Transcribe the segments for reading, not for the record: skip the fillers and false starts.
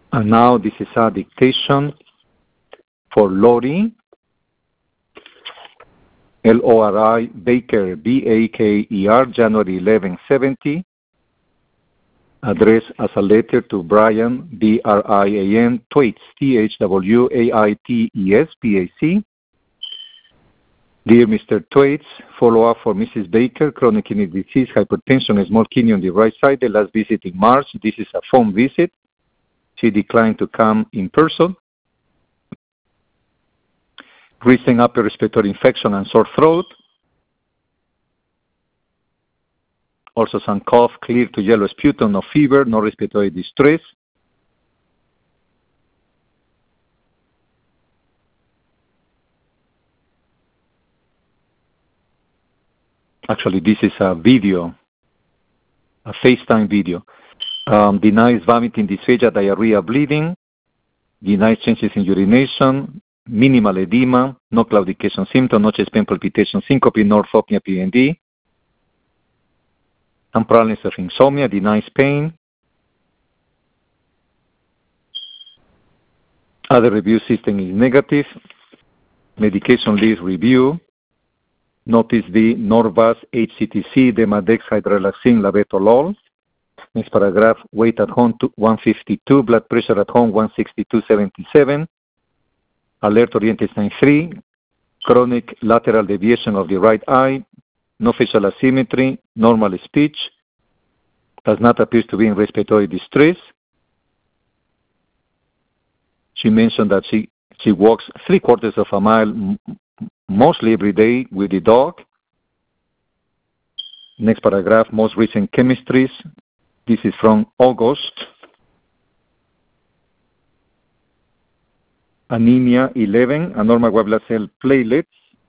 And now this is a dictation for Lori, Lori Baker, Baker, January 11, 70, addressed as a letter to Brian, Brian Thwaites, Thwaites, PAC. Dear Mr. Thwaites, follow-up for Mrs. Baker, chronic kidney disease, hypertension, small kidney on the right side, the last visit in March. This is a phone visit. She declined to come in person. Recent upper respiratory infection and sore throat. Also some cough, clear to yellow sputum, no fever, no respiratory distress. Actually, this is a video, a FaceTime video. Denies vomiting, dysphagia, diarrhea, bleeding. Denies changes in urination, minimal edema, no claudication symptom, no chest pain, palpitation, syncope, no orthopnea, PND. Some problems of insomnia, denies pain. Other review system is negative. Medication list review. Notice the Norvasc, HCTC, Demodex, hydrolaxin, labetalol. Next paragraph, weight at home 152, blood pressure at home 162/77. Alert oriented sign 3, chronic lateral deviation of the right eye, no facial asymmetry, normal speech, does not appear to be in respiratory distress. She mentioned that she walks 3/4 of a mile mostly every day with the dog. Next paragraph, most recent chemistries. This is from August. Anemia 11, abnormal white blood cell platelets.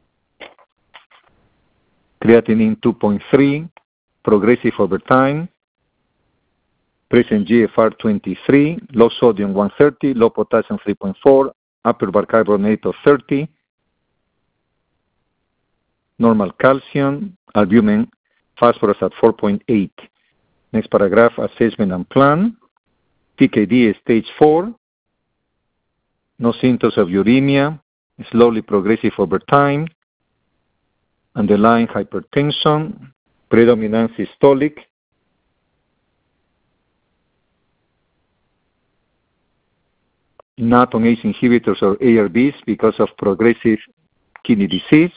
Creatinine 2.3, progressive over time. Present GFR 23, low sodium 130, low potassium 3.4, upper bicarbonate of 30. Normal calcium, albumin, phosphorus at 4.8. Next paragraph, assessment and plan. PKD stage 4. No symptoms of uremia, slowly progressive over time. Underlying hypertension, predominant systolic. Not on ACE inhibitors or ARBs because of progressive kidney disease.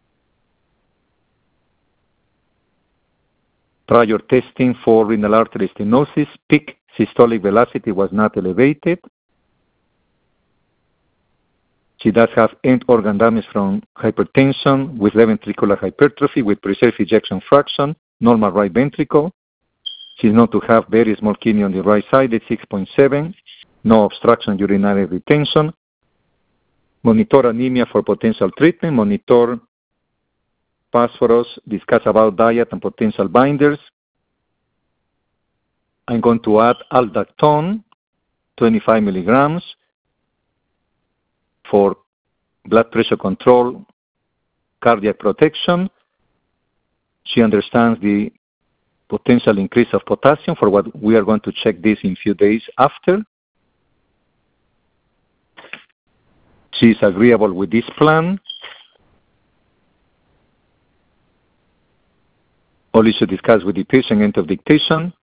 Prior testing for renal artery stenosis, peak systolic velocity was not elevated. She does have end organ damage from hypertension with left ventricular hypertrophy with preserved ejection fraction, normal right ventricle. She's known to have very small kidney on the right side at 6.7, no obstruction urinary retention. Monitor anemia for potential treatment, monitor phosphorus, discuss about diet and potential binders. I'm going to add aldactone, 25 milligrams, for blood pressure control, cardiac protection. She understands the potential increase of potassium for what we are going to check this in a few days after. She is agreeable with this plan. Only should discuss with the patient end of dictation.